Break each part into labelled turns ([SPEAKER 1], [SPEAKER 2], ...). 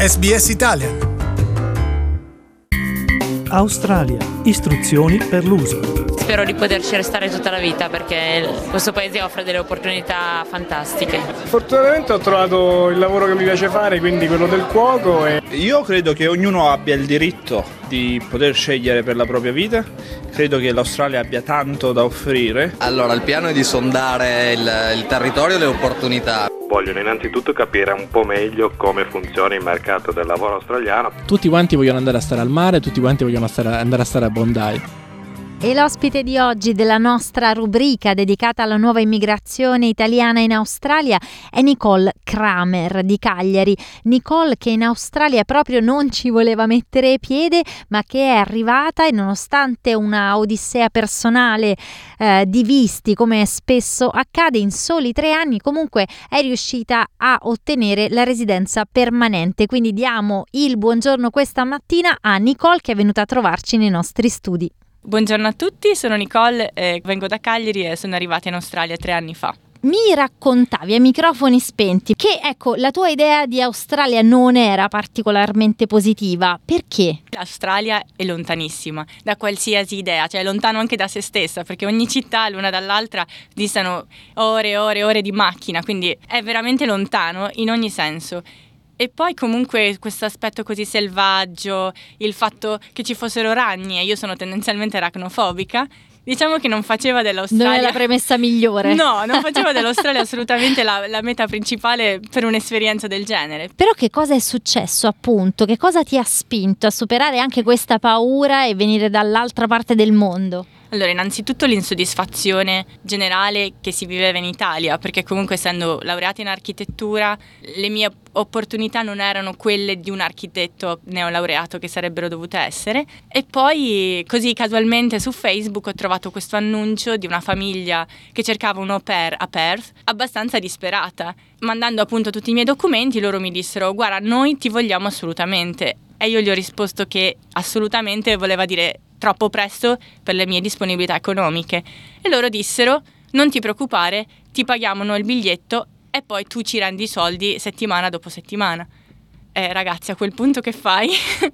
[SPEAKER 1] SBS Italian.
[SPEAKER 2] Australia. Istruzioni per l'uso.
[SPEAKER 3] Spero di poterci restare tutta la vita perché questo paese offre delle opportunità fantastiche.
[SPEAKER 4] Fortunatamente ho trovato il lavoro che mi piace fare, quindi quello del cuoco.
[SPEAKER 5] Io credo che ognuno abbia il diritto di poter scegliere per la propria vita. Credo che l'Australia abbia tanto da offrire.
[SPEAKER 6] Allora, il piano è di sondare il territorio e le opportunità.
[SPEAKER 7] Vogliono innanzitutto capire un po' meglio come funziona il mercato del lavoro australiano.
[SPEAKER 8] Tutti quanti vogliono andare a stare al mare, tutti quanti vogliono andare a stare a Bondi.
[SPEAKER 9] E l'ospite di oggi della nostra rubrica dedicata alla nuova immigrazione italiana in Australia è Nicole Kramer di Cagliari. Nicole che in Australia proprio non ci voleva mettere piede, ma che è arrivata e nonostante una odissea personale di visti, come spesso accade, in soli 3 anni comunque è riuscita a ottenere la residenza permanente. Quindi diamo il buongiorno questa mattina a Nicole che è venuta a trovarci nei nostri studi.
[SPEAKER 10] Buongiorno a tutti, sono Nicole, vengo da Cagliari e sono arrivata in Australia 3 anni fa.
[SPEAKER 9] Mi raccontavi a microfoni spenti che la tua idea di Australia non era particolarmente positiva. Perché?
[SPEAKER 10] L'Australia è lontanissima da qualsiasi idea, cioè è lontano anche da se stessa, perché ogni città l'una dall'altra distano ore e ore e ore di macchina, quindi è veramente lontano in ogni senso. E poi comunque questo aspetto così selvaggio, il fatto che ci fossero ragni, e io sono tendenzialmente aracnofobica, diciamo che non faceva dell'Australia...
[SPEAKER 9] Non è la premessa migliore.
[SPEAKER 10] No, non faceva dell'Australia assolutamente la meta principale per un'esperienza del genere.
[SPEAKER 9] Però che cosa è successo appunto? Che cosa ti ha spinto a superare anche questa paura e venire dall'altra parte del mondo?
[SPEAKER 10] Allora, innanzitutto l'insoddisfazione generale che si viveva in Italia, perché comunque essendo laureata in architettura, le mie opportunità non erano quelle di un architetto neolaureato che sarebbero dovute essere. E poi così casualmente su Facebook ho trovato questo annuncio di una famiglia che cercava un au pair a Perth, abbastanza disperata. Mandando appunto tutti i miei documenti, loro mi dissero: guarda, noi ti vogliamo assolutamente. E io gli ho risposto che assolutamente voleva dire troppo presto per le mie disponibilità economiche. E loro dissero: non ti preoccupare, ti paghiamo noi il biglietto e poi tu ci rendi i soldi settimana dopo settimana. Ragazzi, a quel punto che fai?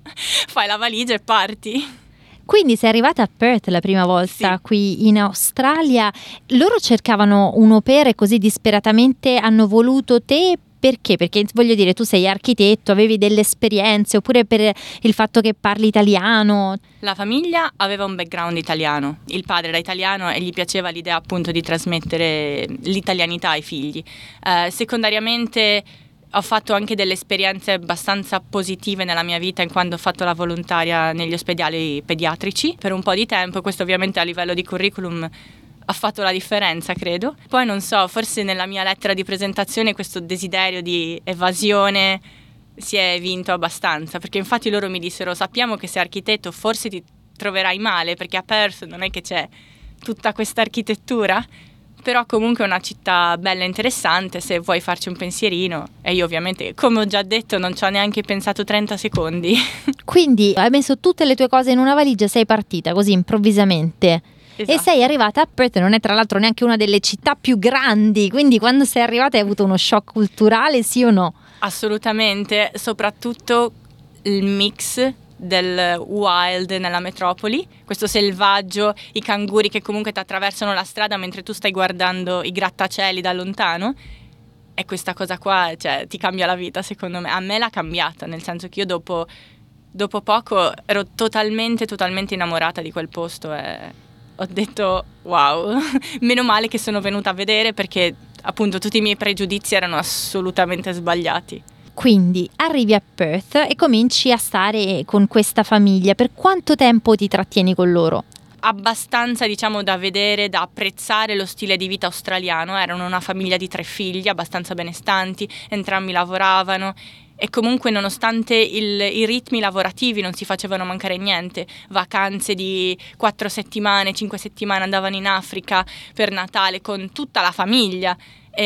[SPEAKER 10] Fai la valigia e parti.
[SPEAKER 9] Quindi sei arrivata a Perth la prima volta,
[SPEAKER 10] sì,
[SPEAKER 9] qui in Australia. Loro cercavano un au pair e così disperatamente hanno voluto te. Perché? Perché voglio dire, tu sei architetto, avevi delle esperienze, oppure per il fatto che parli italiano?
[SPEAKER 10] La famiglia aveva un background italiano, il padre era italiano e gli piaceva l'idea appunto di trasmettere l'italianità ai figli. Secondariamente ho fatto anche delle esperienze abbastanza positive nella mia vita in quando ho fatto la volontaria negli ospedali pediatrici per un po' di tempo, e questo ovviamente a livello di curriculum ha fatto la differenza, credo. Poi non so, forse nella mia lettera di presentazione questo desiderio di evasione si è vinto abbastanza, perché infatti loro mi dissero: sappiamo che sei architetto, forse ti troverai male perché a Perth non è che c'è tutta questa architettura, però comunque è una città bella e interessante se vuoi farci un pensierino. E io ovviamente, come ho già detto, non ci ho neanche pensato 30 secondi.
[SPEAKER 9] Quindi hai messo tutte le tue cose in una valigia e sei partita così improvvisamente.
[SPEAKER 10] Esatto.
[SPEAKER 9] E sei arrivata a Perth, non è tra l'altro neanche una delle città più grandi, quindi quando sei arrivata hai avuto uno shock culturale, sì o no?
[SPEAKER 10] Assolutamente, soprattutto il mix del wild nella metropoli, questo selvaggio, i canguri che comunque ti attraversano la strada mentre tu stai guardando i grattacieli da lontano, e questa cosa qua, cioè, ti cambia la vita secondo me. A me l'ha cambiata, nel senso che io dopo poco ero totalmente innamorata di quel posto e ho detto wow, meno male che sono venuta a vedere, perché appunto tutti i miei pregiudizi erano assolutamente sbagliati.
[SPEAKER 9] Quindi arrivi a Perth e cominci a stare con questa famiglia. Per quanto tempo ti trattieni con loro?
[SPEAKER 10] Abbastanza, diciamo, da vedere, da apprezzare lo stile di vita australiano. Erano una famiglia di 3 figli, abbastanza benestanti, entrambi lavoravano. E comunque nonostante i ritmi lavorativi non si facevano mancare niente, vacanze di 4 settimane, 5 settimane, andavano in Africa per Natale con tutta la famiglia,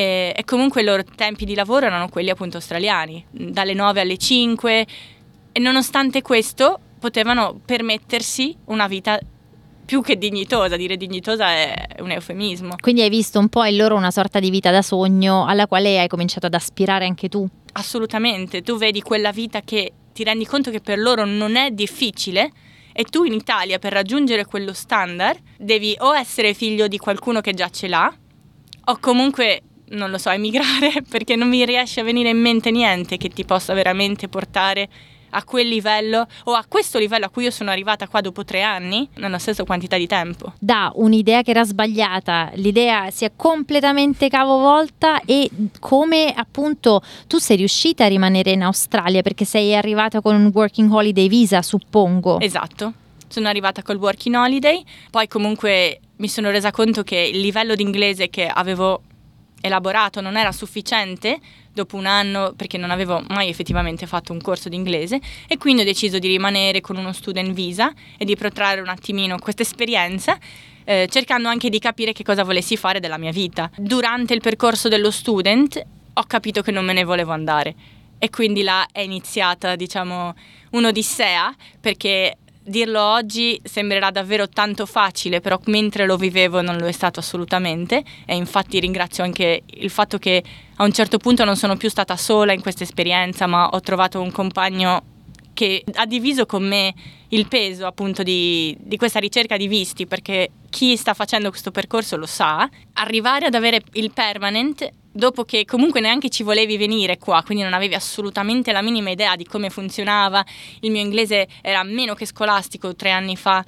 [SPEAKER 10] e comunque i loro tempi di lavoro erano quelli appunto australiani, dalle 9 alle 5, e nonostante questo potevano permettersi una vita più che dignitosa, dire dignitosa è un eufemismo.
[SPEAKER 9] Quindi hai visto un po' in loro una sorta di vita da sogno alla quale hai cominciato ad aspirare anche tu.
[SPEAKER 10] Assolutamente, tu vedi quella vita che ti rendi conto che per loro non è difficile e tu in Italia per raggiungere quello standard devi o essere figlio di qualcuno che già ce l'ha o comunque, non lo so, emigrare perché non mi riesce a venire in mente niente che ti possa veramente portare a quel livello o a questo livello a cui io sono arrivata qua dopo 3 anni nella stessa quantità di tempo.
[SPEAKER 9] Da un'idea che era sbagliata, l'idea si è completamente capovolta e come appunto tu sei riuscita a rimanere in Australia perché sei arrivata con un working holiday visa, suppongo.
[SPEAKER 10] Esatto, sono arrivata col working holiday, poi comunque mi sono resa conto che il livello di inglese che avevo elaborato non era sufficiente dopo un anno perché non avevo mai effettivamente fatto un corso di inglese e quindi ho deciso di rimanere con uno student visa e di protrarre un attimino questa esperienza cercando anche di capire che cosa volessi fare della mia vita. Durante il percorso dello student ho capito che non me ne volevo andare e quindi là è iniziata diciamo un'odissea perché dirlo oggi sembrerà davvero tanto facile, però mentre lo vivevo non lo è stato assolutamente e infatti ringrazio anche il fatto che a un certo punto non sono più stata sola in questa esperienza, ma ho trovato un compagno che ha diviso con me il peso appunto di questa ricerca di visti, perché chi sta facendo questo percorso lo sa, arrivare ad avere il permanent dopo che comunque neanche ci volevi venire qua, quindi non avevi assolutamente la minima idea di come funzionava, il mio inglese era meno che scolastico 3 anni fa,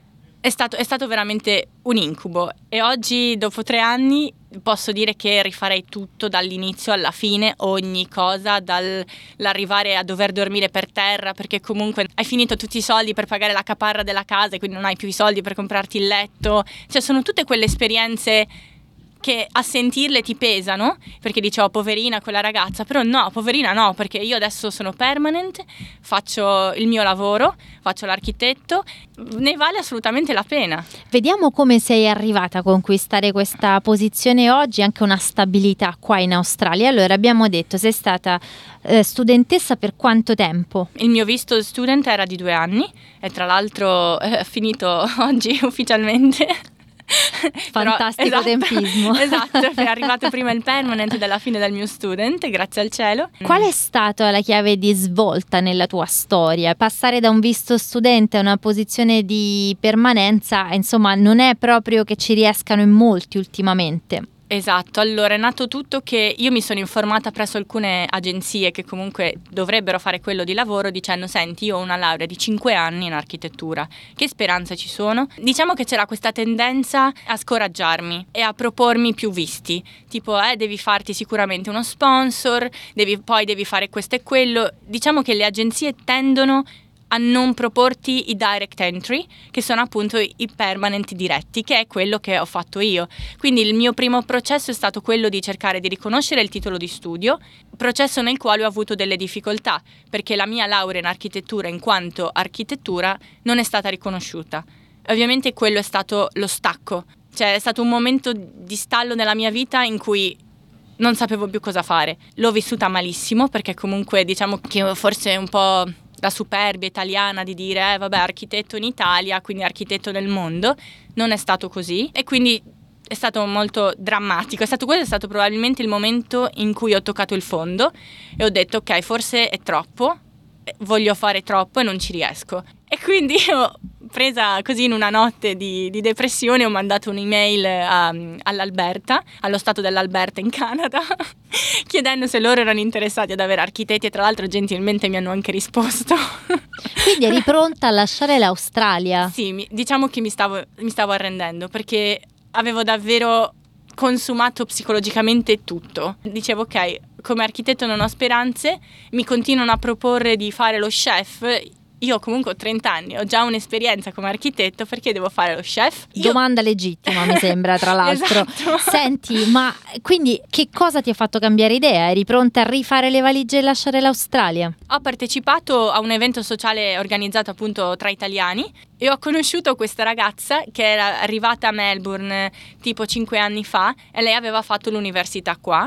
[SPEAKER 10] è stato veramente un incubo e oggi dopo 3 anni posso dire che rifarei tutto dall'inizio alla fine, ogni cosa, dall'arrivare a dover dormire per terra perché comunque hai finito tutti i soldi per pagare la caparra della casa e quindi non hai più i soldi per comprarti il letto, cioè sono tutte quelle esperienze che a sentirle ti pesano, perché dicevo poverina quella ragazza, però no, poverina no, perché io adesso sono permanent, faccio il mio lavoro, faccio l'architetto, ne vale assolutamente la pena.
[SPEAKER 9] Vediamo come sei arrivata a conquistare questa posizione oggi, anche una stabilità qua in Australia. Allora abbiamo detto, sei stata studentessa per quanto tempo?
[SPEAKER 10] Il mio visto student era di 2 anni e tra l'altro è finito oggi ufficialmente.
[SPEAKER 9] Fantastico. Però, tempismo.
[SPEAKER 10] Esatto, è arrivato prima il permanent della fine del mio student, grazie al cielo.
[SPEAKER 9] Qual è stata la chiave di svolta nella tua storia? Passare da un visto studente a una posizione di permanenza, insomma, non è proprio che ci riescano in molti ultimamente.
[SPEAKER 10] Esatto, allora è nato tutto che io mi sono informata presso alcune agenzie che comunque dovrebbero fare quello di lavoro dicendo senti io ho una laurea di 5 anni in architettura, che speranze ci sono? Diciamo che c'era questa tendenza a scoraggiarmi e a propormi più visti, tipo devi farti sicuramente uno sponsor, devi fare questo e quello, diciamo che le agenzie tendono a non proporti i direct entry, che sono appunto i permanent diretti, che è quello che ho fatto io. Quindi il mio primo processo è stato quello di cercare di riconoscere il titolo di studio, processo nel quale ho avuto delle difficoltà, perché la mia laurea in architettura in quanto architettura non è stata riconosciuta. Ovviamente quello è stato lo stacco, cioè è stato un momento di stallo nella mia vita in cui non sapevo più cosa fare. L'ho vissuta malissimo, perché comunque diciamo che forse è un po' la superbia italiana di dire vabbè architetto in Italia, quindi architetto nel mondo, non è stato così e quindi è stato molto drammatico, questo è stato probabilmente il momento in cui ho toccato il fondo e ho detto ok forse è troppo, voglio fare troppo e non ci riesco e quindi ho presa così in una notte di depressione, ho mandato un'email all'Alberta, allo stato dell'Alberta in Canada, chiedendo se loro erano interessati ad avere architetti e tra l'altro gentilmente mi hanno anche risposto.
[SPEAKER 9] Quindi eri pronta a lasciare l'Australia?
[SPEAKER 10] Sì, diciamo che mi stavo arrendendo perché avevo davvero consumato psicologicamente tutto. Dicevo ok, come architetto non ho speranze, mi continuano a proporre di fare lo chef. Io comunque ho 30 anni, ho già un'esperienza come architetto, perché devo fare lo chef?
[SPEAKER 9] Domanda legittima mi sembra tra l'altro.
[SPEAKER 10] Esatto.
[SPEAKER 9] Senti, ma quindi che cosa ti ha fatto cambiare idea? Eri pronta a rifare le valigie e lasciare l'Australia?
[SPEAKER 10] Ho partecipato a un evento sociale organizzato appunto tra italiani e ho conosciuto questa ragazza che era arrivata a Melbourne tipo 5 anni fa e lei aveva fatto l'università qua.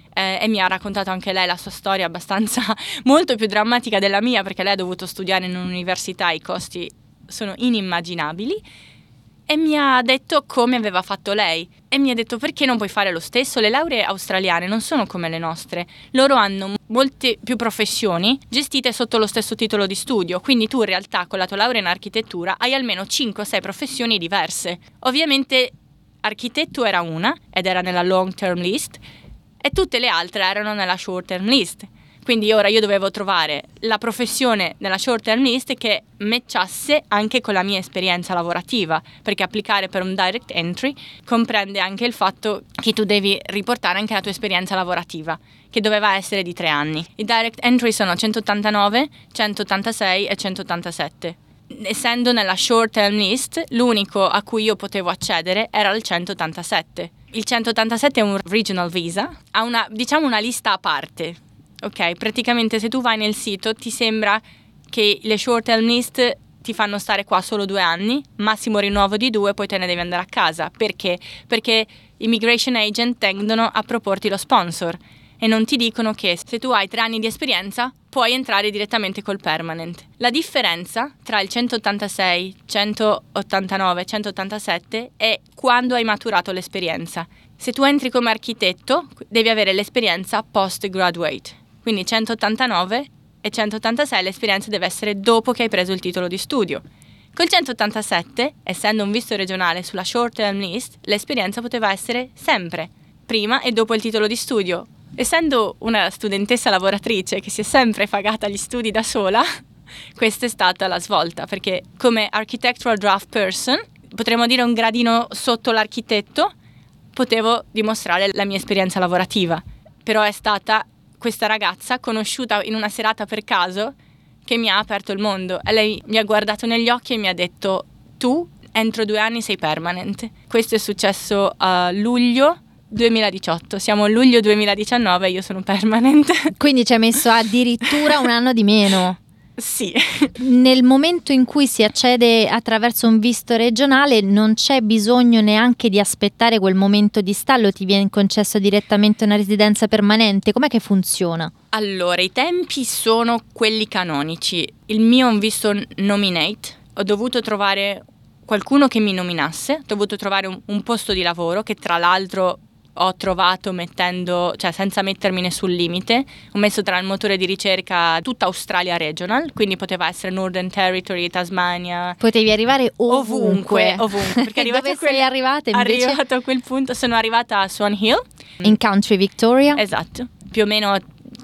[SPEAKER 10] E mi ha raccontato anche lei la sua storia abbastanza molto più drammatica della mia perché lei ha dovuto studiare in un'università, i costi sono inimmaginabili e mi ha detto come aveva fatto lei e mi ha detto perché non puoi fare lo stesso, le lauree australiane non sono come le nostre, loro hanno molte più professioni gestite sotto lo stesso titolo di studio, quindi tu in realtà con la tua laurea in architettura hai almeno 5 o 6 professioni diverse. Ovviamente architetto era una ed era nella long term list e tutte le altre erano nella short term list. Quindi ora io dovevo trovare la professione nella short term list che matchasse anche con la mia esperienza lavorativa, perché applicare per un direct entry comprende anche il fatto che tu devi riportare anche la tua esperienza lavorativa, che doveva essere di 3 anni. I direct entry sono 189, 186 e 187. Essendo nella short term list, l'unico a cui io potevo accedere era il 187. Il 187 è un regional visa, ha una lista a parte. Ok, praticamente se tu vai nel sito ti sembra che le short term list ti fanno stare qua solo 2 anni, massimo rinnovo di 2, poi te ne devi andare a casa. Perché? Perché immigration agent tendono a proporti lo sponsor e non ti dicono che se tu hai 3 anni di esperienza puoi entrare direttamente col permanent. La differenza tra il 186, 189 e 187 è quando hai maturato l'esperienza. Se tu entri come architetto devi avere l'esperienza post-graduate. Quindi 189 e 186 l'esperienza deve essere dopo che hai preso il titolo di studio. Col 187, essendo un visto regionale sulla short term list, l'esperienza poteva essere sempre, prima e dopo il titolo di studio. Essendo una studentessa lavoratrice che si è sempre pagata gli studi da sola, questa è stata la svolta, perché come architectural draft person, potremmo dire un gradino sotto l'architetto, potevo dimostrare la mia esperienza lavorativa. Però è stata questa ragazza conosciuta in una serata per caso che mi ha aperto il mondo e lei mi ha guardato negli occhi e mi ha detto: tu entro 2 anni sei permanent. Questo è successo a luglio 2018, siamo a luglio 2019 e io sono permanent.
[SPEAKER 9] Quindi ci hai messo addirittura un anno di meno.
[SPEAKER 10] Sì.
[SPEAKER 9] Nel momento in cui si accede attraverso un visto regionale non c'è bisogno neanche di aspettare quel momento di stallo, ti viene concesso direttamente una residenza permanente. Com'è che funziona?
[SPEAKER 10] Allora, i tempi sono quelli canonici. Il mio è un visto nominate, ho dovuto trovare qualcuno che mi nominasse, ho dovuto trovare un posto di lavoro che tra l'altro ho trovato senza mettermi nessun limite. Ho messo tra il motore di ricerca tutta Australia Regional, quindi poteva essere Northern Territory, Tasmania.
[SPEAKER 9] Potevi arrivare ovunque.
[SPEAKER 10] Perché
[SPEAKER 9] Dove sei arrivata invece?
[SPEAKER 10] Arrivato a quel punto sono arrivata a Swan Hill.
[SPEAKER 9] In Country Victoria?
[SPEAKER 10] Esatto, più o meno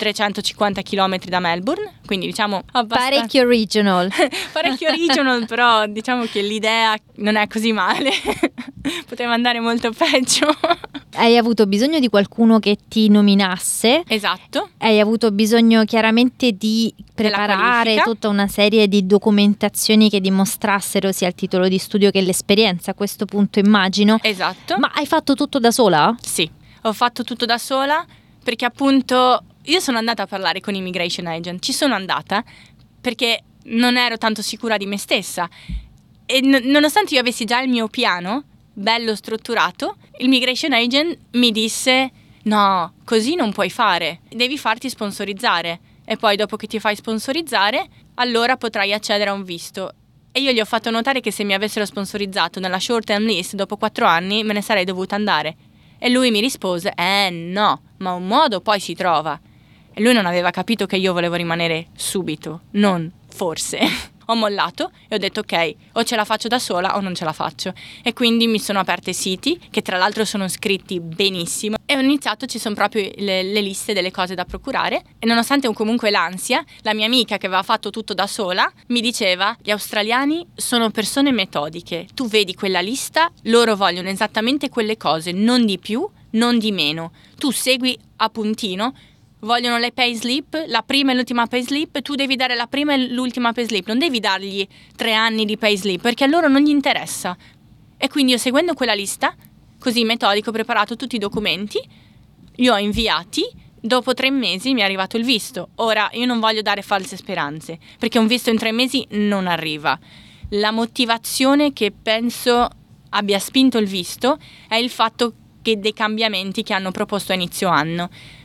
[SPEAKER 10] 350 km da Melbourne, quindi diciamo abbastanza...
[SPEAKER 9] Parecchio regional.
[SPEAKER 10] Parecchio regional, però diciamo che l'idea non è così male. Poteva andare molto peggio.
[SPEAKER 9] Hai avuto bisogno di qualcuno che ti nominasse.
[SPEAKER 10] Esatto.
[SPEAKER 9] Hai avuto bisogno chiaramente di preparare tutta una serie di documentazioni che dimostrassero sia il titolo di studio che l'esperienza, a questo punto immagino.
[SPEAKER 10] Esatto.
[SPEAKER 9] Ma hai fatto tutto da sola?
[SPEAKER 10] Sì, ho fatto tutto da sola perché appunto io sono andata a parlare con immigration agent. Ci sono andata perché non ero tanto sicura di me stessa e nonostante io avessi già il mio piano bello strutturato, il migration agent mi disse: no, così non puoi fare, devi farti sponsorizzare e poi dopo che ti fai sponsorizzare allora potrai accedere a un visto. E io gli ho fatto notare che se mi avessero sponsorizzato nella short term list dopo 4 anni me ne sarei dovuta andare e lui mi rispose: no, ma un modo poi si trova. E lui non aveva capito che io volevo rimanere subito, non forse. Ho mollato e ho detto: ok, o ce la faccio da sola o non ce la faccio. E quindi mi sono aperte siti che tra l'altro sono scritti benissimo e ho iniziato, ci sono proprio le liste delle cose da procurare e nonostante comunque l'ansia, la mia amica che aveva fatto tutto da sola mi diceva: gli australiani sono persone metodiche, tu vedi quella lista, loro vogliono esattamente quelle cose, non di più, non di meno, tu segui a puntino. Vogliono le payslip, la prima e l'ultima payslip, tu devi dare la prima e l'ultima payslip, non devi dargli 3 anni di payslip perché a loro non gli interessa. E quindi io, seguendo quella lista, così metodico, ho preparato tutti i documenti, li ho inviati, dopo 3 mesi mi è arrivato il visto. Ora io non voglio dare false speranze perché un visto in 3 mesi non arriva. La motivazione che penso abbia spinto il visto è il fatto che dei cambiamenti che hanno proposto a inizio anno.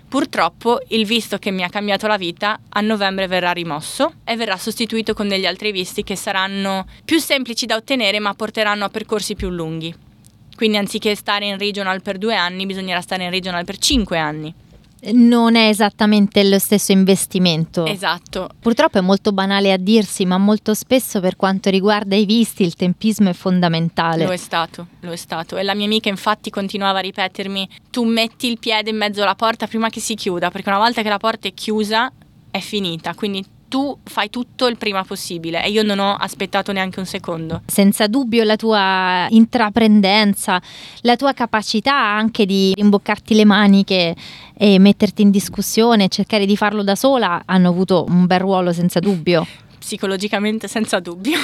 [SPEAKER 10] Purtroppo il visto che mi ha cambiato la vita a novembre verrà rimosso e verrà sostituito con degli altri visti che saranno più semplici da ottenere ma porteranno a percorsi più lunghi. Quindi anziché stare in regional per 2 anni bisognerà stare in regional per 5 anni.
[SPEAKER 9] Non è esattamente lo stesso investimento.
[SPEAKER 10] Esatto.
[SPEAKER 9] Purtroppo è molto banale a dirsi, ma molto spesso per quanto riguarda i visti il tempismo è fondamentale.
[SPEAKER 10] Lo è stato. E la mia amica infatti continuava a ripetermi: tu metti il piede in mezzo alla porta prima che si chiuda, perché una volta che la porta è chiusa è finita, quindi tu fai tutto il prima possibile, e io non ho aspettato neanche un secondo.
[SPEAKER 9] Senza dubbio la tua intraprendenza, la tua capacità anche di imboccarti le maniche e metterti in discussione, cercare di farlo da sola, hanno avuto un bel ruolo senza dubbio.
[SPEAKER 10] Psicologicamente senza dubbio.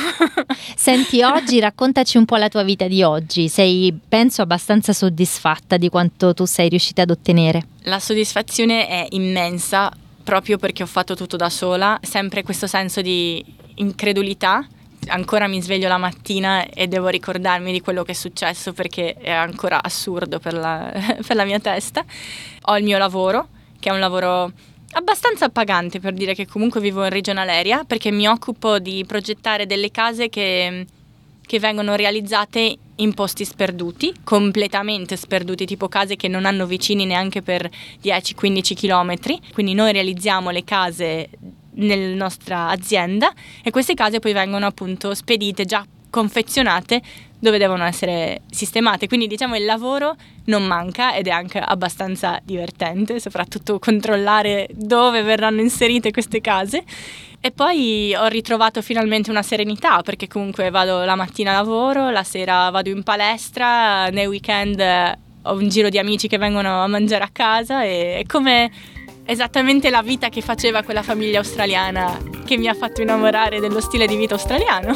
[SPEAKER 9] Senti, oggi raccontaci un po' la tua vita di oggi. Sei, penso, abbastanza soddisfatta di quanto tu sei riuscita ad ottenere?
[SPEAKER 10] La soddisfazione è immensa, proprio perché ho fatto tutto da sola, sempre questo senso di incredulità. Ancora mi sveglio la mattina e devo ricordarmi di quello che è successo, perché è ancora assurdo per la mia testa. Ho il mio lavoro, che è un lavoro abbastanza appagante, per dire che comunque vivo in regional area, perché mi occupo di progettare delle case che vengono realizzate in posti sperduti, completamente sperduti, tipo case che non hanno vicini neanche per 10-15 chilometri. Quindi noi realizziamo le case nella nostra azienda e queste case poi vengono appunto spedite già confezionate dove devono essere sistemate. Quindi diciamo il lavoro non manca ed è anche abbastanza divertente, soprattutto controllare dove verranno inserite queste case. E poi ho ritrovato finalmente una serenità, perché comunque vado la mattina a lavoro, la sera vado in palestra, nei weekend ho un giro di amici che vengono a mangiare a casa, e è come esattamente la vita che faceva quella famiglia australiana che mi ha fatto innamorare dello stile di vita australiano.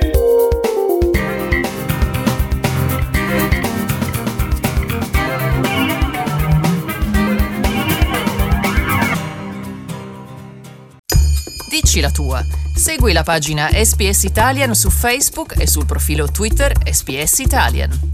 [SPEAKER 1] Dici la tua. Segui la pagina SPS Italian su Facebook e sul profilo Twitter SPS Italian.